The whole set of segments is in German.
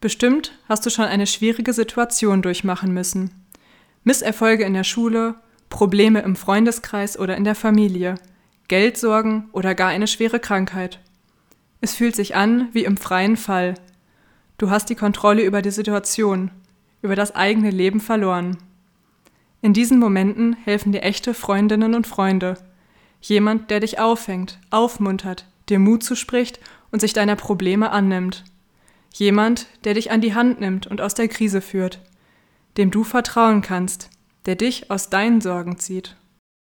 Bestimmt hast du schon eine schwierige Situation durchmachen müssen. Misserfolge in der Schule, Probleme im Freundeskreis oder in der Familie, Geldsorgen oder gar eine schwere Krankheit. Es fühlt sich an wie im freien Fall. Du hast die Kontrolle über die Situation, über das eigene Leben verloren. In diesen Momenten helfen dir echte Freundinnen und Freunde. Jemand, der dich auffängt, aufmuntert, dir Mut zuspricht und sich deiner Probleme annimmt. Jemand, der dich an die Hand nimmt und aus der Krise führt, dem du vertrauen kannst, der dich aus deinen Sorgen zieht.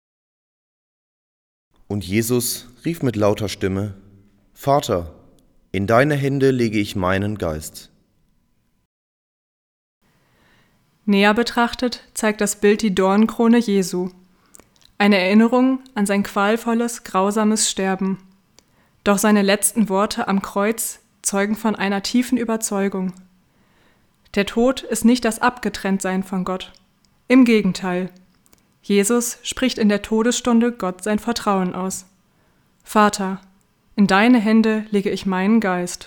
Und Jesus rief mit lauter Stimme: Vater, in deine Hände lege ich meinen Geist. Näher betrachtet zeigt das Bild die Dornenkrone Jesu, eine Erinnerung an sein qualvolles, grausames Sterben. Doch seine letzten Worte am Kreuz zeugen von einer tiefen Überzeugung. Der Tod ist nicht das Abgetrenntsein von Gott. Im Gegenteil. Jesus spricht in der Todesstunde Gott sein Vertrauen aus. Vater, in deine Hände lege ich meinen Geist.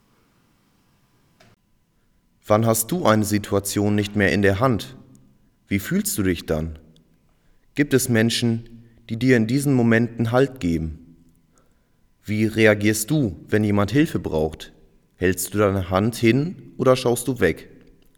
Wann hast du eine Situation nicht mehr in der Hand? Wie fühlst du dich dann? Gibt es Menschen, die dir in diesen Momenten Halt geben? Wie reagierst du, wenn jemand Hilfe braucht? Hältst du deine Hand hin oder schaust du weg?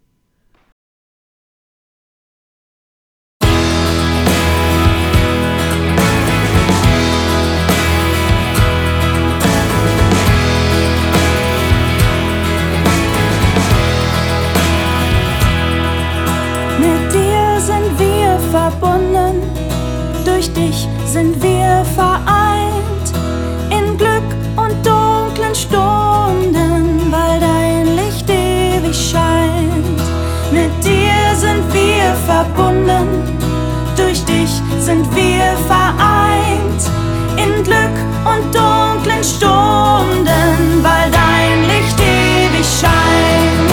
Mit dir sind wir verbunden, durch dich sind wir vereint. In Glück und dunklen Stunden, weil dein Licht ewig scheint. Mit dir sind wir verbunden, durch dich sind wir vereint. In Glück und dunklen Stunden, weil dein Licht ewig scheint.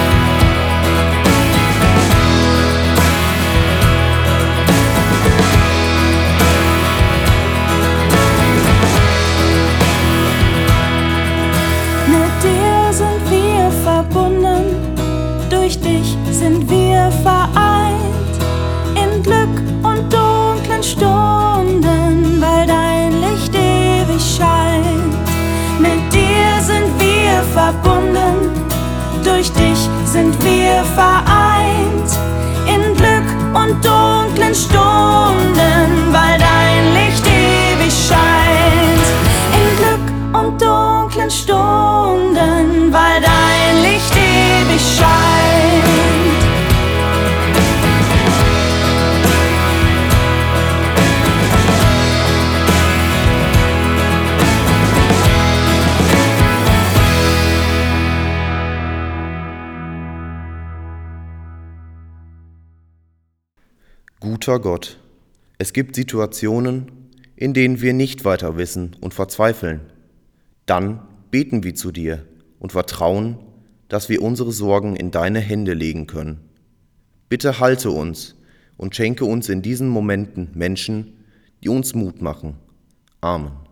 Durch dich sind wir vereint, in Glück und dunklen Stunden, weil dein Licht ewig scheint. Mit dir sind wir verbunden, durch dich sind wir vereint, in Glück und dunklen Stunden, weil dein Licht ewig scheint. In Glück und dunklen Stunden, weil dein Licht ewig scheint. Guter Gott, es gibt Situationen, in denen wir nicht weiter wissen und verzweifeln. Dann beten wir zu dir und vertrauen, dass wir unsere Sorgen in deine Hände legen können. Bitte halte uns und schenke uns in diesen Momenten Menschen, die uns Mut machen. Amen.